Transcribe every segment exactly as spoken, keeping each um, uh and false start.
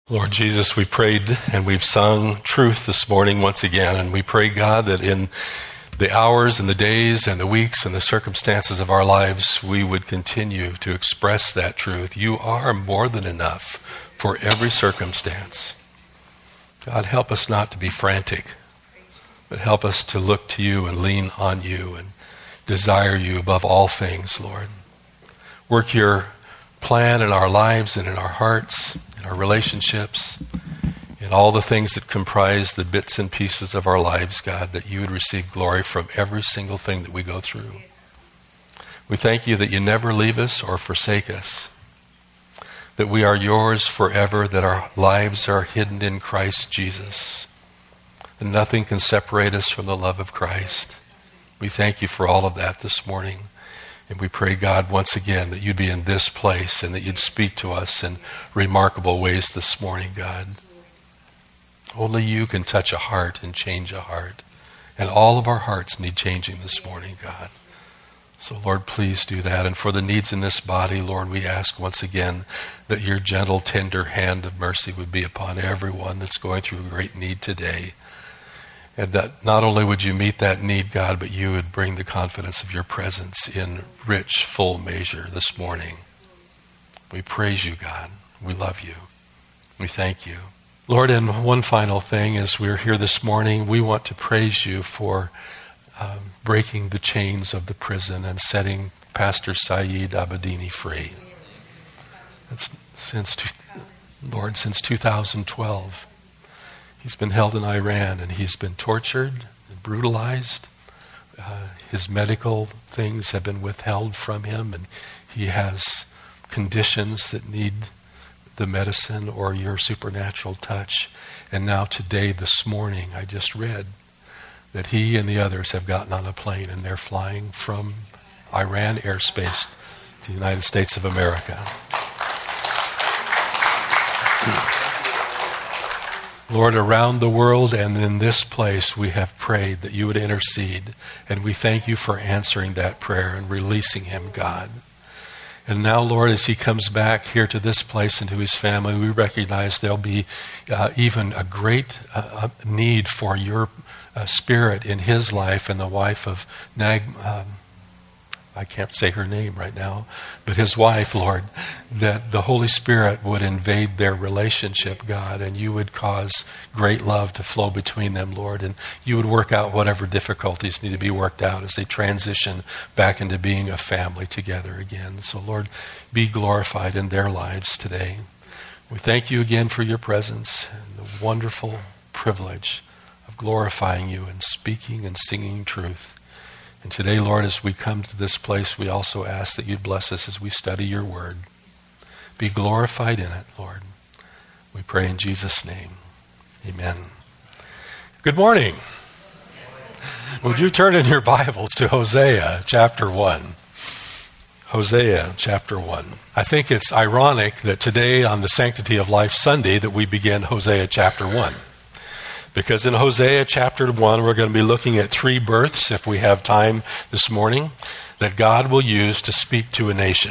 Lord Jesus, we prayed and we've sung truth this morning once again, and we pray, God, that in the hours and the days and the weeks and the circumstances of our lives, we would continue to express that truth. You are more than enough for every circumstance. God, help us not to be frantic, but help us to look to you and lean on you and desire you above all things, Lord. Work your plan in our lives and in our hearts, our relationships, and all the things that comprise the bits and pieces of our lives, God, that you would receive glory from every single thing that we go through. We thank you that you never leave us or forsake us, that we are yours forever, that our lives are hidden in Christ Jesus, and nothing can separate us from the love of Christ. We thank you for all of that this morning. And we pray, God, once again, that you'd be in this place and that you'd speak to us in remarkable ways this morning, God. Only you can touch a heart and change a heart. And all of our hearts need changing this morning, God. So, Lord, please do that. And for the needs in this body, Lord, we ask once again that your gentle, tender hand of mercy would be upon everyone that's going through great need today. And that not only would you meet that need, God, but you would bring the confidence of your presence in rich, full measure this morning. We praise you, God. We love you. We thank you. Lord, and one final thing as we're here this morning, we want to praise you for um, breaking the chains of the prison and setting Pastor Saeed Abedini free. That's since, Lord, since two thousand twelve. He's been held in Iran, and he's been tortured and brutalized. Uh, his medical things have been withheld from him, and he has conditions that need the medicine or your supernatural touch. And now today, this morning, I just read that he and the others have gotten on a plane, and they're flying from Iran airspace to the United States of America. Lord, around the world and in this place, we have prayed that you would intercede, and we thank you for answering that prayer and releasing him, God. And now, Lord, as he comes back here to this place and to his family, we recognize there'll be uh, even a great uh, need for your uh, spirit in his life and the wife of Nag... Um, I can't say her name right now, but his wife, Lord, that the Holy Spirit would invade their relationship, God, and you would cause great love to flow between them, Lord, and you would work out whatever difficulties need to be worked out as they transition back into being a family together again. So, Lord, be glorified in their lives today. We thank you again for your presence and the wonderful privilege of glorifying you and speaking and singing truth. And today, Lord, as we come to this place, we also ask that you'd bless us as we study your word. Be glorified in it, Lord. We pray in Jesus' name. Amen. Good morning. Would you turn in your Bibles to Hosea chapter one? Hosea chapter one. I think it's ironic that today on the Sanctity of Life Sunday that we begin Hosea chapter one. Because in Hosea chapter one, we're going to be looking at three births, if we have time this morning, that God will use to speak to a nation.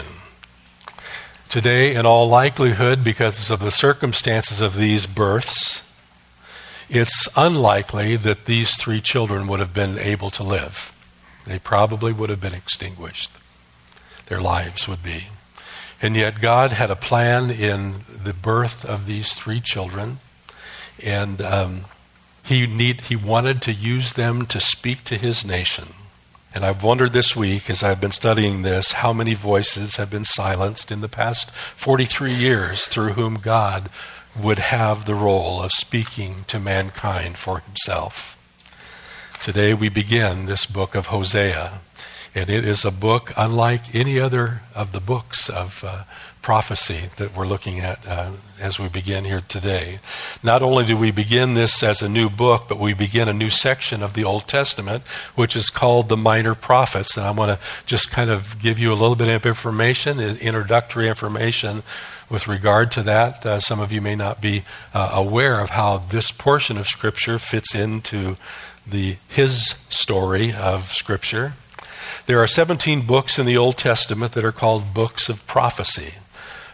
Today, in all likelihood, because of the circumstances of these births, it's unlikely that these three children would have been able to live. They probably would have been extinguished. Their lives would be. And yet God had a plan in the birth of these three children, and um, He need, he wanted to use them to speak to his nation. And I've wondered this week, as I've been studying this, how many voices have been silenced in the past forty-three years through whom God would have the role of speaking to mankind for himself. Today we begin this book of Hosea, and it is a book unlike any other of the books of uh, prophecy that we're looking at uh, as we begin here today. Not only do we begin this as a new book, but we begin a new section of the Old Testament, which is called the Minor Prophets. And I want to just kind of give you a little bit of information, introductory information with regard to that. Uh, some of you may not be uh, aware of how this portion of Scripture fits into the his story of Scripture. There are seventeen books in the Old Testament that are called books of prophecy.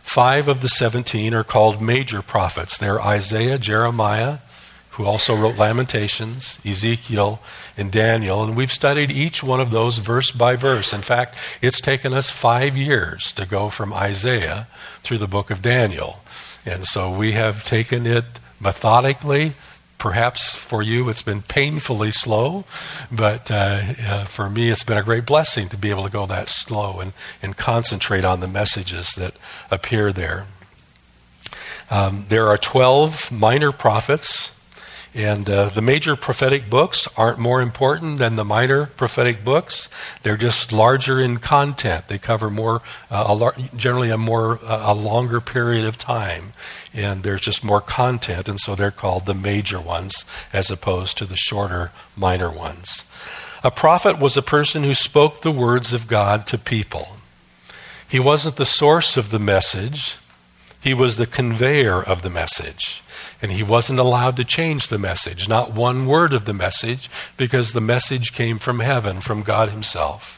Five of the seventeen are called major prophets. They're Isaiah, Jeremiah, who also wrote Lamentations, Ezekiel, and Daniel. And we've studied each one of those verse by verse. In fact, it's taken us five years to go from Isaiah through the book of Daniel. And so we have taken it methodically. Perhaps for you it's been painfully slow, but uh, uh, for me it's been a great blessing to be able to go that slow and, and concentrate on the messages that appear there. Um, there are twelve minor prophets, and uh, the major prophetic books aren't more important than the minor prophetic books. They're just larger in content. They cover more, uh, a lar- generally a more uh, a longer period of time, and there's just more content, and so they're called the major ones as opposed to the shorter minor ones. A prophet was a person who spoke the words of God to people. He wasn't the source of the message. He was the conveyor of the message. And he wasn't allowed to change the message, not one word of the message, because the message came from heaven, from God himself.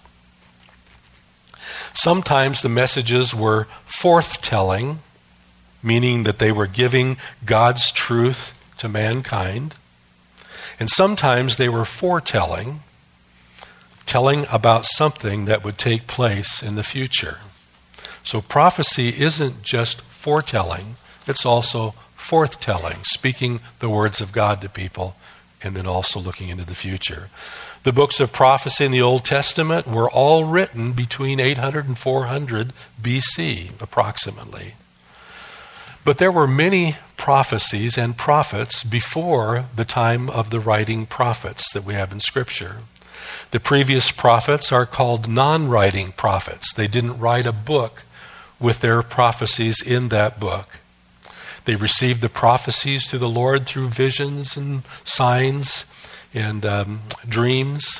Sometimes the messages were forth-telling, meaning that they were giving God's truth to mankind. And sometimes they were foretelling, telling about something that would take place in the future. So prophecy isn't just foretelling, it's also forthtelling, speaking the words of God to people, and then also looking into the future. The books of prophecy in the Old Testament were all written between eight hundred and four hundred B C, approximately. But there were many prophecies and prophets before the time of the writing prophets that we have in Scripture. The previous prophets are called non-writing prophets. They didn't write a book with their prophecies in that book. They received the prophecies to the Lord through visions and signs and um, dreams.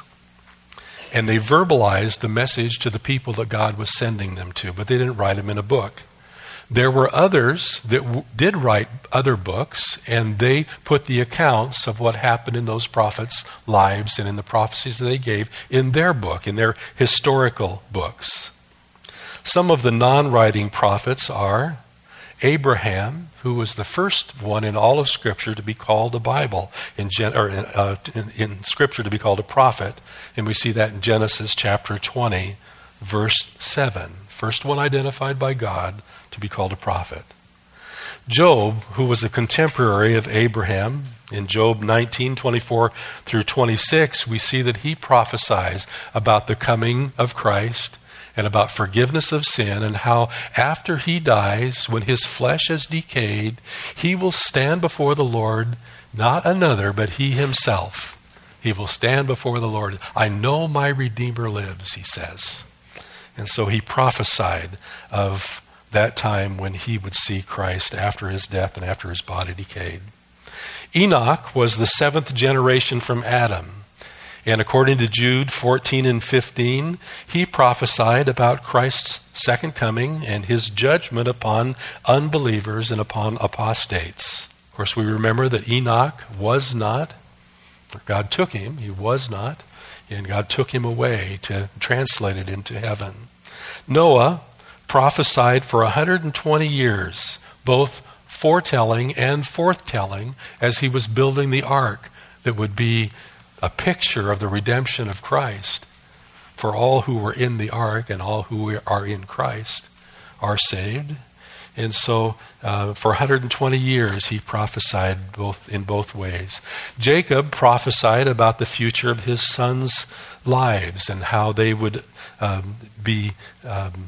And they verbalized the message to the people that God was sending them to, but they didn't write them in a book. There were others that w- did write other books, and they put the accounts of what happened in those prophets' lives and in the prophecies that they gave in their book, in their historical books. Some of the non-writing prophets are Abraham, who was the first one in all of Scripture to be called a Bible, in, Gen- or in, uh, in, in Scripture to be called a prophet. And we see that in Genesis chapter twenty, verse seven. First one identified by God to be called a prophet. Job, who was a contemporary of Abraham, in Job nineteen, twenty-four through twenty-six, we see that he prophesies about the coming of Christ and about forgiveness of sin, and how after he dies, when his flesh has decayed, he will stand before the Lord, not another, but he himself. He will stand before the Lord. I know my Redeemer lives, he says. And so he prophesied of that time when he would see Christ after his death and after his body decayed. Enoch was the seventh generation from Adam. And according to Jude fourteen and fifteen, he prophesied about Christ's second coming and his judgment upon unbelievers and upon apostates. Of course, we remember that Enoch was not, God took him, he was not, and God took him away to translate it into heaven. Noah prophesied for one hundred twenty years, both foretelling and forthtelling, as he was building the ark that would be a picture of the redemption of Christ. For all who were in the ark and all who are in Christ are saved. And so uh, for one hundred twenty years he prophesied both in both ways. Jacob prophesied about the future of his sons' lives and how they would um, be um,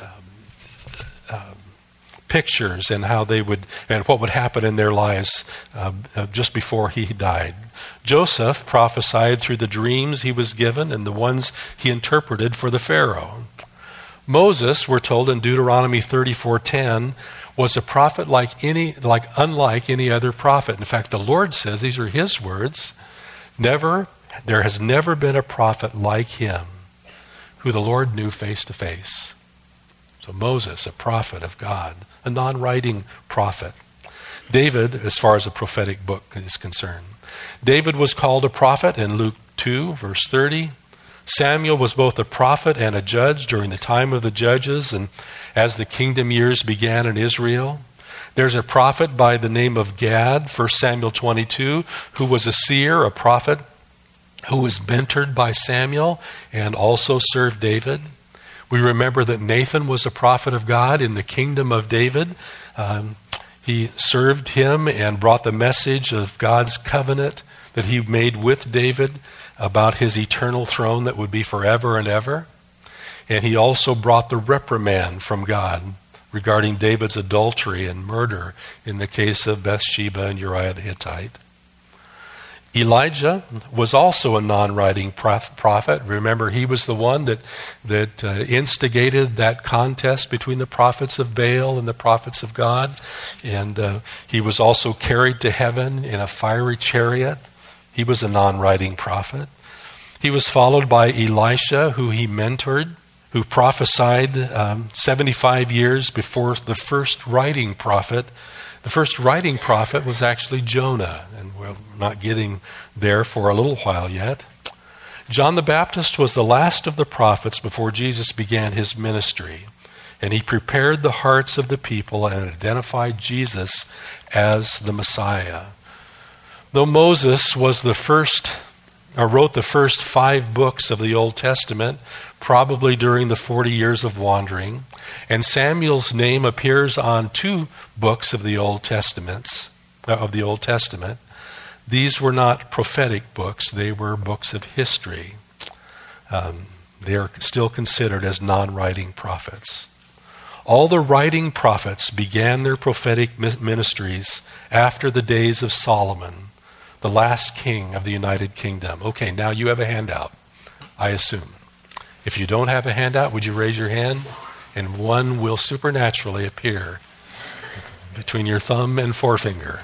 um, pictures, and how they would, and what would happen in their lives uh, uh, just before he died. Joseph prophesied through the dreams he was given and the ones he interpreted for the Pharaoh. Moses, we're told in Deuteronomy thirty-four ten, was a prophet like any, like unlike any other prophet. In fact, the Lord says, these are his words, never, there has never been a prophet like him who the Lord knew face to face. So Moses, a prophet of God, a non-writing prophet. David, as far as a prophetic book is concerned. David was called a prophet in Luke two, verse thirty. Samuel was both a prophet and a judge during the time of the judges and as the kingdom years began in Israel. There's a prophet by the name of Gad, First Samuel twenty-two, who was a seer, a prophet, who was mentored by Samuel and also served David. We remember that Nathan was a prophet of God in the kingdom of David. Um, he served him and brought the message of God's covenant that he made with David about his eternal throne that would be forever and ever. And he also brought the reprimand from God regarding David's adultery and murder in the case of Bathsheba and Uriah the Hittite. Elijah was also a non-writing prophet. Remember, he was the one that, that uh, instigated that contest between the prophets of Baal and the prophets of God. And uh, he was also carried to heaven in a fiery chariot. He was a non-writing prophet. He was followed by Elisha, who he mentored, who prophesied um, seventy-five years before the first writing prophet. The first writing prophet was actually Jonah, and we're not getting there for a little while yet. John the Baptist was the last of the prophets before Jesus began his ministry, and he prepared the hearts of the people and identified Jesus as the Messiah. Though Moses was the first, or wrote the first five books of the Old Testament, probably during the forty years of wandering, and Samuel's name appears on two books of the Old Testaments, of the Old Testament. These were not prophetic books; they were books of history. Um, they are still considered as non-writing prophets. All the writing prophets began their prophetic ministries after the days of Solomon, the last king of the United Kingdom. Okay, now you have a handout, I assume. If you don't have a handout, would you raise your hand? And one will supernaturally appear between your thumb and forefinger.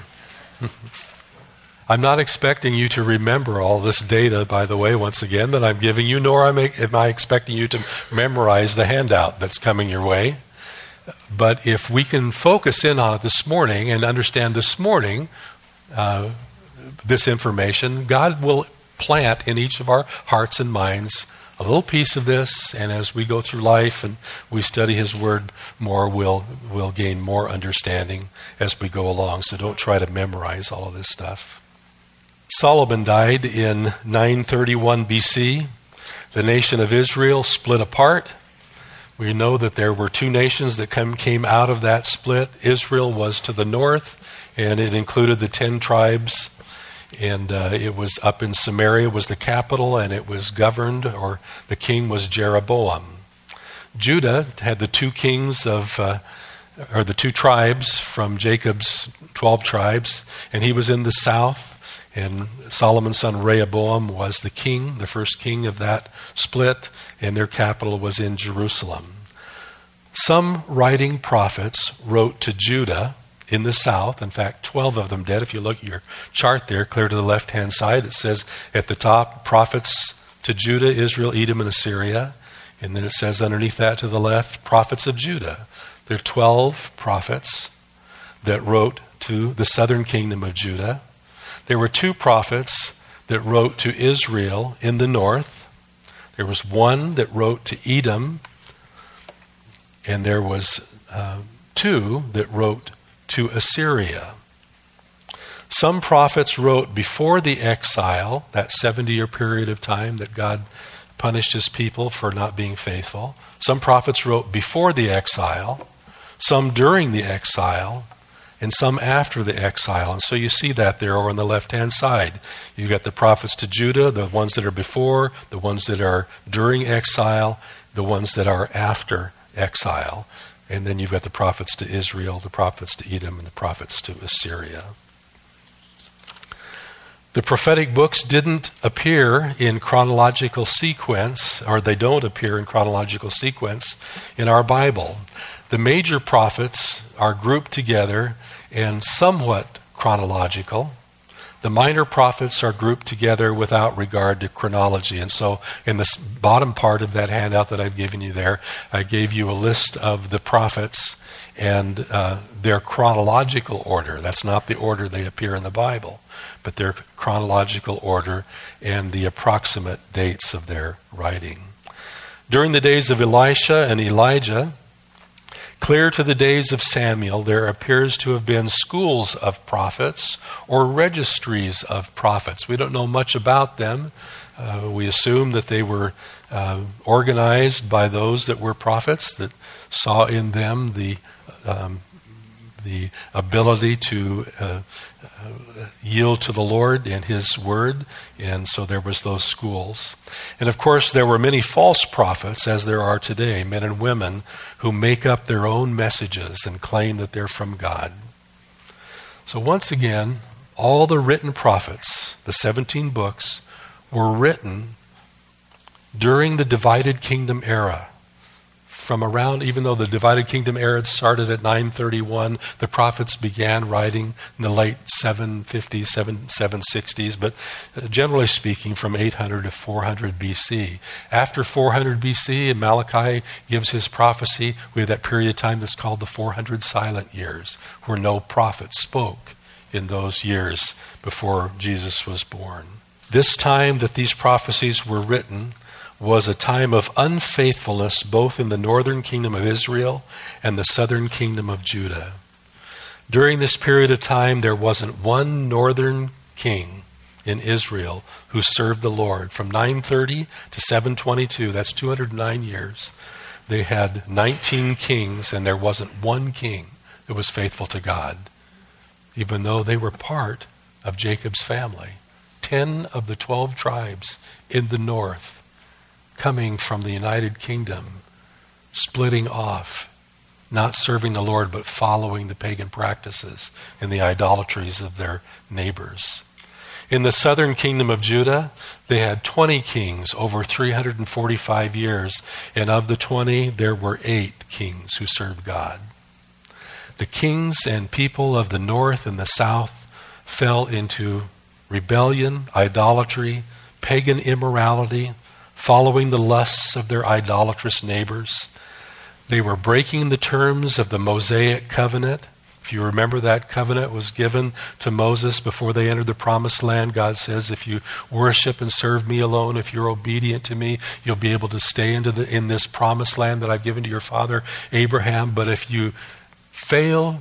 I'm not expecting you to remember all this data, by the way, once again, that I'm giving you, nor am I expecting you to memorize the handout that's coming your way. But if we can focus in on it this morning and understand this morning uh, this information, God will plant in each of our hearts and minds a little piece of this, and as we go through life and we study His Word more, we'll, we'll gain more understanding as we go along. So don't try to memorize all of this stuff. Solomon died in nine thirty-one B C. The nation of Israel split apart. We know that there were two nations that come, came out of that split. Israel was to the north, and it included the ten tribes. And uh, it was up in Samaria was the capital, and it was governed, or the king was Jeroboam. Judah had the two kings of, uh, or the two tribes from Jacob's twelve tribes, and he was in the south. And Solomon's son Rehoboam was the king, the first king of that split, and their capital was in Jerusalem. Some writing prophets wrote to Judah in the south. In fact, twelve of them did. If you look at your chart there, clear to the left-hand side, it says at the top, prophets to Judah, Israel, Edom, and Assyria. And then it says underneath that to the left, prophets of Judah. There are twelve prophets that wrote to the southern kingdom of Judah. There were two prophets that wrote to Israel in the north. There was one that wrote to Edom, and there was uh, two that wrote to Assyria. Some prophets wrote before the exile, that seventy-year period of time that God punished his people for not being faithful. Some prophets wrote before the exile, some during the exile, and some after the exile. And so you see that there over on the left-hand side. You've got the prophets to Judah, the ones that are before, the ones that are during exile, the ones that are after exile. And then you've got the prophets to Israel, the prophets to Edom, and the prophets to Assyria. The prophetic books didn't appear in chronological sequence, or they don't appear in chronological sequence in our Bible. The major prophets are grouped together and somewhat chronological. The minor prophets are grouped together without regard to chronology. And so in the bottom part of that handout that I've given you there, I gave you a list of the prophets. and uh, their chronological order. That's not the order they appear in the Bible, but their chronological order and the approximate dates of their writing. During the days of Elisha and Elijah, clear to the days of Samuel, there appears to have been schools of prophets or registries of prophets. We don't know much about them. Uh, we assume that they were uh, organized by those that were prophets, that saw in them the um, the ability to uh, uh, yield to the Lord and His Word, and so there was those schools. And of course there were many false prophets, as there are today, men and women who make up their own messages and claim that they're from God. So once again, all the written prophets, the seventeen books, were written during the divided kingdom era. From around, even though the divided kingdom era started at nine thirty-one, the prophets began writing in the late seven fifties, seven sixties, but generally speaking from eight hundred to four hundred B C. After four hundred B C, Malachi gives his prophecy. We have that period of time that's called the four hundred silent years, where no prophet spoke in those years before Jesus was born. This time that these prophecies were written was a time of unfaithfulness both in the northern kingdom of Israel and the southern kingdom of Judah. During this period of time, there wasn't one northern king in Israel who served the Lord. From nine thirty to seven twenty-two, that's two hundred nine years, they had nineteen kings, and there wasn't one king that was faithful to God, even though they were part of Jacob's family. Ten of the twelve tribes in the north coming from the United Kingdom, splitting off, not serving the Lord, but following the pagan practices and the idolatries of their neighbors. In the southern kingdom of Judah, they had twenty kings over three hundred forty-five years, and of the twenty, there were eight kings who served God. The kings and people of the north and the south fell into rebellion, idolatry, pagan immorality, following the lusts of their idolatrous neighbors. They were breaking the terms of the Mosaic covenant. If you remember, that covenant was given to Moses before they entered the promised land. God says, if you worship and serve me alone, if you're obedient to me, you'll be able to stay into the, in this promised land that I've given to your father Abraham. But if you fail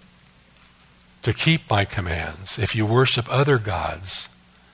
to keep my commands, if you worship other gods,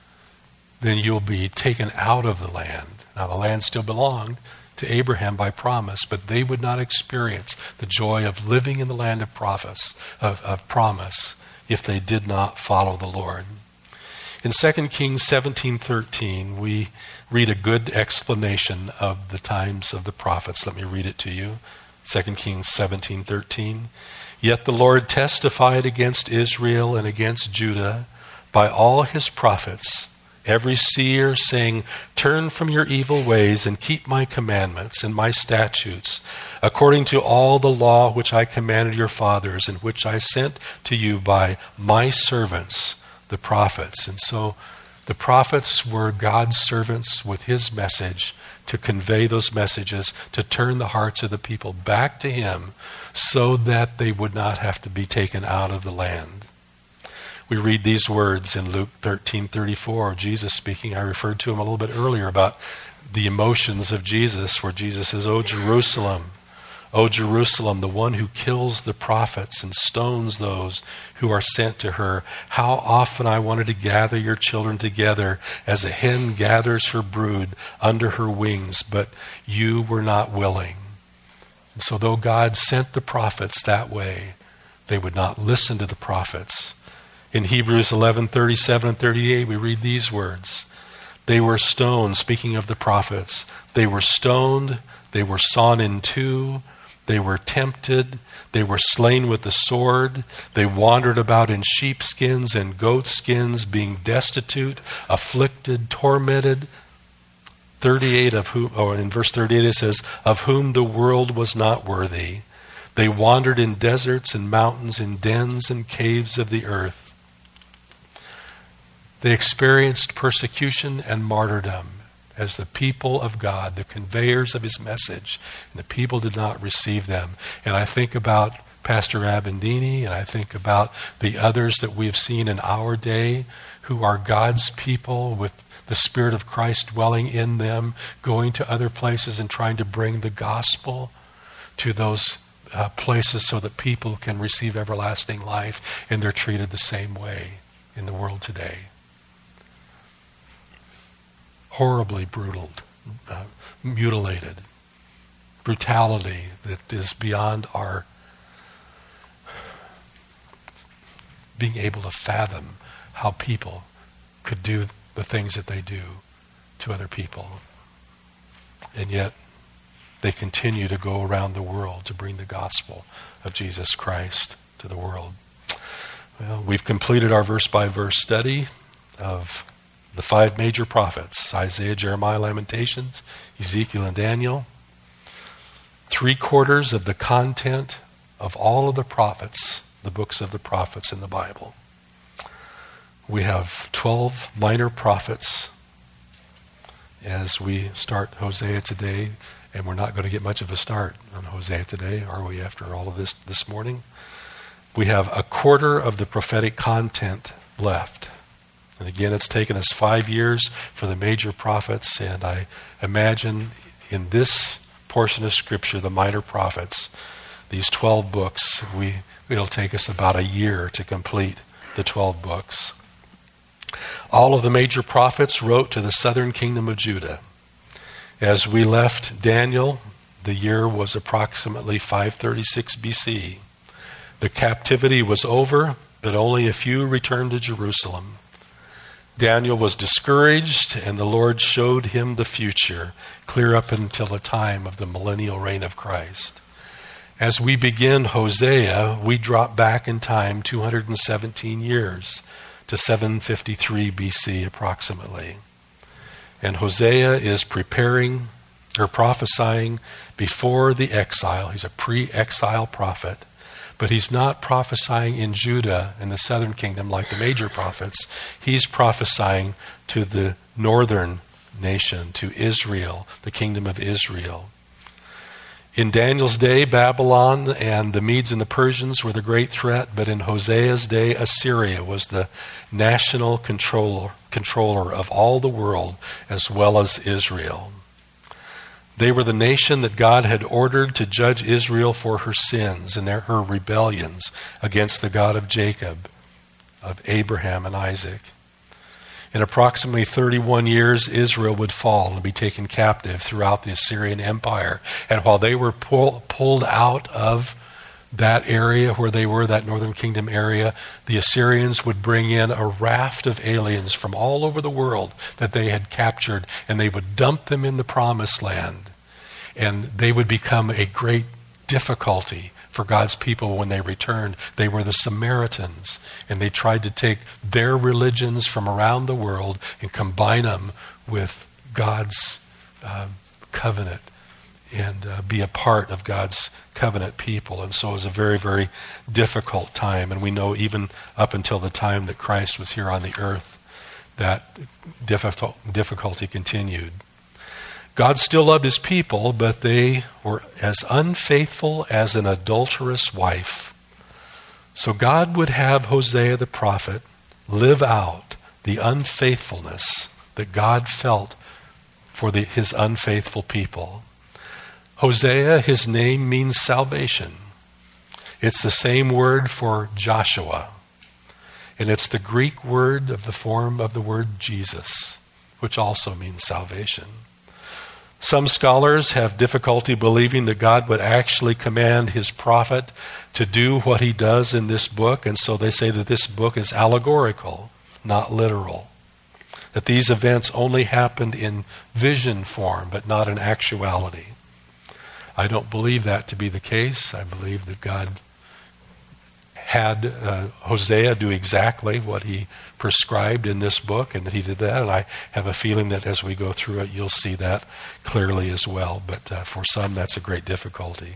then you'll be taken out of the land. Now, the land still belonged to Abraham by promise, but they would not experience the joy of living in the land of, prophets, of, of promise if they did not follow the Lord. In Second Kings seventeen thirteen, we read a good explanation of the times of the prophets. Let me read it to you. Second Kings seventeen thirteen. Yet the Lord testified against Israel and against Judah by all his prophets, every seer, saying, turn from your evil ways and keep my commandments and my statutes, according to all the law which I commanded your fathers and which I sent to you by my servants, the prophets. And so the prophets were God's servants with his message to convey those messages, to turn the hearts of the people back to him so that they would not have to be taken out of the land. We read these words in Luke thirteen thirty-four, Jesus speaking. I referred to him a little bit earlier about the emotions of Jesus, where Jesus says, O Jerusalem, O Jerusalem, the one who kills the prophets and stones those who are sent to her. How often I wanted to gather your children together as a hen gathers her brood under her wings, but you were not willing. And so though God sent the prophets that way, they would not listen to the prophets. In Hebrews eleven thirty-seven and thirty-eight, we read these words. They were stoned, speaking of the prophets. They were stoned, they were sawn in two, they were tempted, they were slain with the sword, they wandered about in sheepskins and goatskins, being destitute, afflicted, tormented. thirty-eight of whom, or in verse thirty-eight it says, of whom the world was not worthy. They wandered in deserts and mountains, in dens and caves of the earth. They experienced persecution and martyrdom as the people of God, the conveyors of his message, and the people did not receive them. And I think about Pastor Abendini, and I think about the others that we have seen in our day who are God's people with the Spirit of Christ dwelling in them, going to other places and trying to bring the gospel to those uh, places so that people can receive everlasting life, and they're treated the same way in the world today. Horribly brutal, uh, mutilated, brutality that is beyond our being able to fathom how people could do the things that they do to other people. And yet, they continue to go around the world to bring the gospel of Jesus Christ to the world. Well, we've completed our verse-by-verse study of the five major prophets, Isaiah, Jeremiah, Lamentations, Ezekiel, and Daniel. Three quarters of the content of all of the prophets, the books of the prophets in the Bible. We have twelve minor prophets as we start Hosea today, and we're not going to get much of a start on Hosea today, are we, after all of this this morning? We have a quarter of the prophetic content left. And again, it's taken us five years for the major prophets, and I imagine in this portion of Scripture, the minor prophets, these twelve books, we it'll take us about a year to complete the twelve books. All of the major prophets wrote to the southern kingdom of Judah. As we left Daniel, the year was approximately five thirty-six B C. The captivity was over, but only a few returned to Jerusalem. Daniel was discouraged, and the Lord showed him the future, clear up until the time of the millennial reign of Christ. As we begin Hosea, we drop back in time two hundred seventeen years to seven fifty-three B C approximately. And Hosea is preparing or prophesying before the exile. He's a pre-exile prophet, but he's not prophesying in Judah in the southern kingdom like the major prophets. He's prophesying to the northern nation, to Israel, the kingdom of Israel. In Daniel's day, Babylon and the Medes and the Persians were the great threat, but in Hosea's day, Assyria was the national controller, controller of all the world as well as Israel. They were the nation that God had ordered to judge Israel for her sins and their, her rebellions against the God of Jacob, of Abraham and Isaac. In approximately thirty-one years, Israel would fall and be taken captive throughout the Assyrian Empire. And while they were pull, pulled out of that area where they were, that northern kingdom area, the Assyrians would bring in a raft of aliens from all over the world that they had captured, and they would dump them in the promised land. And they would become a great difficulty for God's people when they returned. They were the Samaritans, and they tried to take their religions from around the world and combine them with God's uh, covenant and uh, be a part of God's covenant people. And so it was a very, very difficult time. And we know even up until the time that Christ was here on the earth, that difficult, difficulty continued. God still loved his people, but they were as unfaithful as an adulterous wife. So God would have Hosea the prophet live out the unfaithfulness that God felt for the, his unfaithful people. Hosea, his name means salvation. It's the same word for Joshua. And it's the Greek word of the form of the word Jesus, which also means salvation. Some scholars have difficulty believing that God would actually command his prophet to do what he does in this book, and so they say that this book is allegorical, not literal. That these events only happened in vision form, but not in actuality. I don't believe that to be the case. I believe that God had uh, Hosea do exactly what he prescribed in this book, and that he did that. And I have a feeling that as we go through it, you'll see that clearly as well. But uh, for some, that's a great difficulty.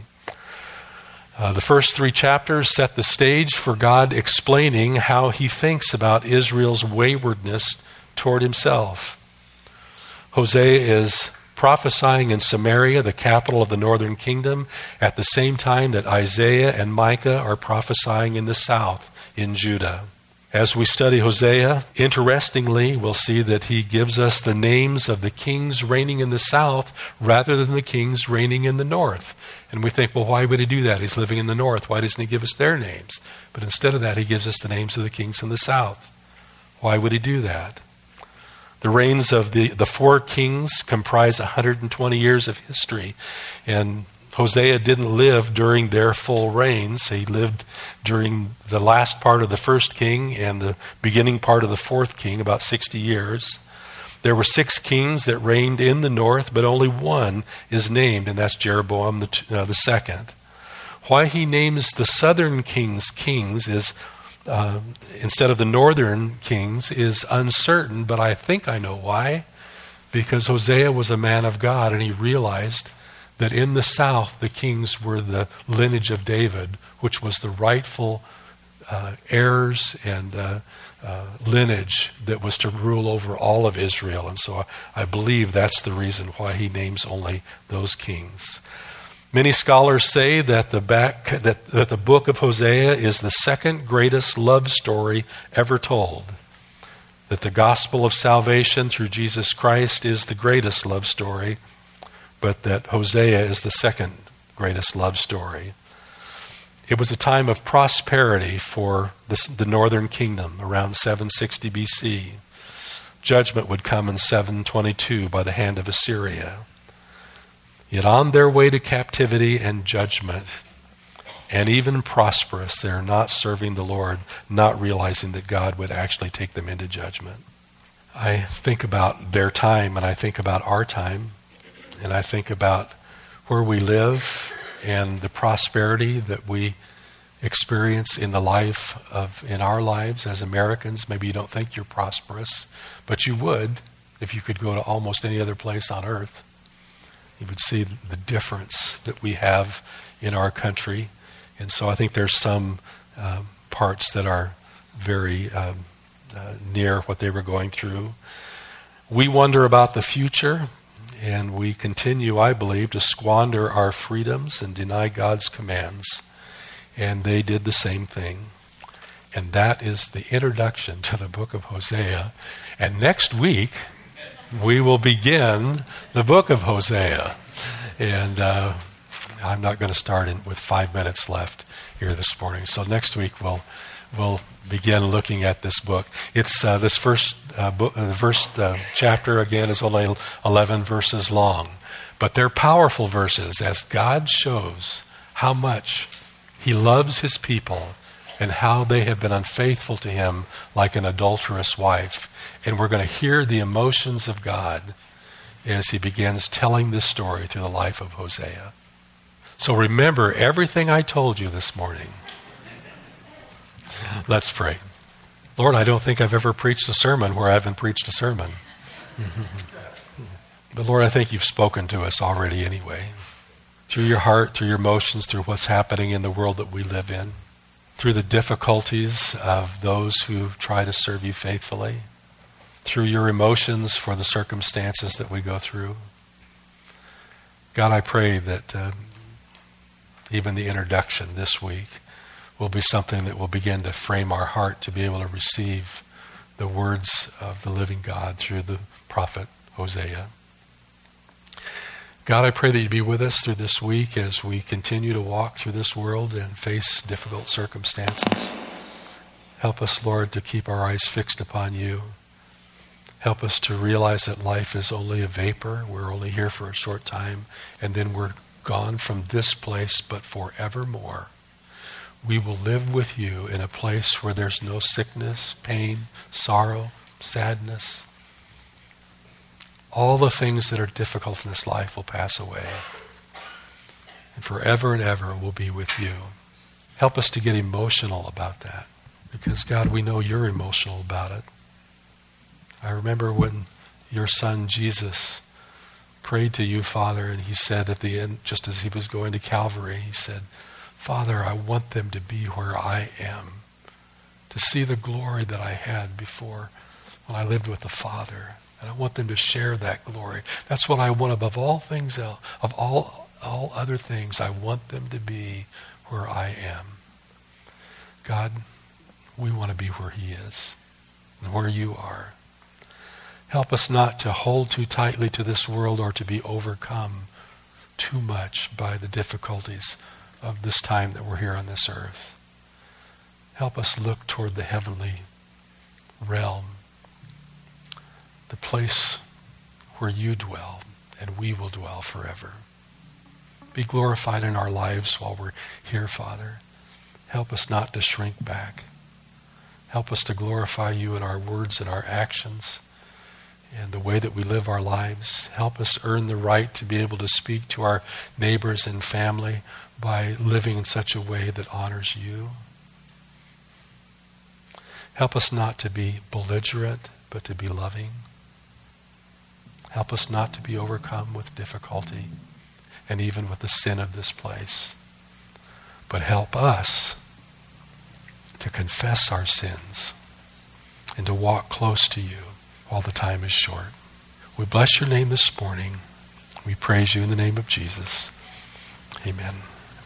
Uh, the first three chapters set the stage for God explaining how he thinks about Israel's waywardness toward himself. Hosea is prophesying in Samaria, the capital of the northern kingdom, at the same time that Isaiah and Micah are prophesying in the south, in Judah. As we study Hosea, interestingly, we'll see that he gives us the names of the kings reigning in the south rather than the kings reigning in the north. And we think, well, why would he do that? He's living in the north. Why doesn't he give us their names? But instead of that, he gives us the names of the kings in the south. Why would he do that? The reigns of the, the four kings comprise one hundred twenty years of history. And Hosea didn't live during their full reigns. He lived during the last part of the first king and the beginning part of the fourth king, about sixty years. There were six kings that reigned in the north, but only one is named, and that's Jeroboam the, uh, the second. Why he names the southern kings kings is, uh, instead of the northern kings, is uncertain, but I think I know why. Because Hosea was a man of God, and he realized that in the south, the kings were the lineage of David, which was the rightful uh, heirs and uh, uh, lineage that was to rule over all of Israel. And so I believe that's the reason why he names only those kings. Many scholars say that the back that, that the book of Hosea is the second greatest love story ever told. That the gospel of salvation through Jesus Christ is the greatest love story, but that Hosea is the second greatest love story. It was a time of prosperity for the, the northern kingdom around seven sixty B C. Judgment would come in seven twenty-two by the hand of Assyria. Yet on their way to captivity and judgment, and even prosperous, they're not serving the Lord, not realizing that God would actually take them into judgment. I think about their time, and I think about our time. And I think about where we live and the prosperity that we experience in the life of, in our lives as Americans. Maybe you don't think you're prosperous, but you would if you could go to almost any other place on earth. You would see the difference that we have in our country. And so I think there's some uh, parts that are very um, uh, near what they were going through. We wonder about the future. And we continue, I believe, to squander our freedoms and deny God's commands. And they did the same thing. And that is the introduction to the book of Hosea. And next week, we will begin the book of Hosea. And uh, I'm not going to start in, with five minutes left here this morning. So next week, we'll we'll begin looking at this book. It's uh, this first uh, book, the first uh, chapter again is only eleven verses long, but they're powerful verses as God shows how much He loves His people and how they have been unfaithful to Him like an adulterous wife. And we're going to hear the emotions of God as He begins telling this story through the life of Hosea. So remember everything I told you this morning. Let's pray. Lord, I don't think I've ever preached a sermon where I haven't preached a sermon. But Lord, I think you've spoken to us already anyway. Through your heart, through your emotions, through what's happening in the world that we live in. Through the difficulties of those who try to serve you faithfully. Through your emotions for the circumstances that we go through. God, I pray that uh, even the introduction this week will be something that will begin to frame our heart to be able to receive the words of the living God through the prophet Hosea. God, I pray that you'd be with us through this week as we continue to walk through this world and face difficult circumstances. Help us, Lord, to keep our eyes fixed upon you. Help us to realize that life is only a vapor. We're only here for a short time, and then we're gone from this place, but forevermore. We will live with you in a place where there's no sickness, pain, sorrow, sadness. All the things that are difficult in this life will pass away. And forever and ever we'll be with you. Help us to get emotional about that. Because, God, we know you're emotional about it. I remember when your son Jesus prayed to you, Father, and he said at the end, just as he was going to Calvary, he said, Father, I want them to be where I am, to see the glory that I had before when I lived with the Father. And I want them to share that glory. That's what I want above all things else, of all, all other things. I want them to be where I am. God, we want to be where he is and where you are. Help us not to hold too tightly to this world or to be overcome too much by the difficulties of this time that we're here on this earth. Help us look toward the heavenly realm, the place where you dwell and we will dwell forever. Be glorified in our lives while we're here, Father. Help us not to shrink back. Help us to glorify you in our words and our actions and the way that we live our lives. Help us earn the right to be able to speak to our neighbors and family by living in such a way that honors you. Help us not to be belligerent, but to be loving. Help us not to be overcome with difficulty and even with the sin of this place. But help us to confess our sins and to walk close to you while the time is short. We bless your name this morning. We praise you in the name of Jesus. Amen.